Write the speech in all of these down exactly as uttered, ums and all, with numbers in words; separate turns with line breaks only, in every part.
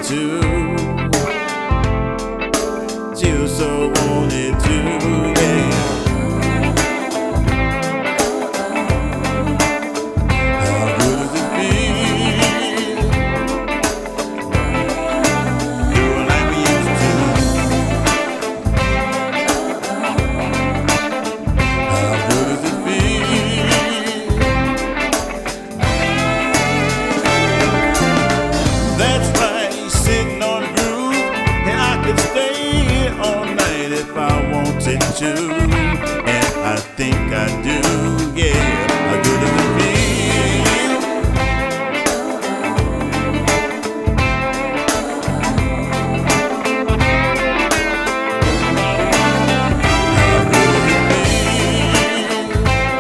to. Feel so wanted to, yeah. How good does it feel? Doing like we used to. How good does it feel? That's right, sitting on the groove, and I could stay all night if I wanted to, and I think I do, yeah. How good does it feel? How good does it feel?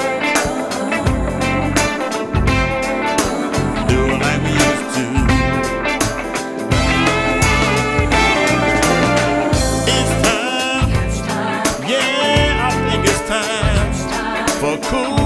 Doing like we used to. It's time, yeah, I think it's time for cool.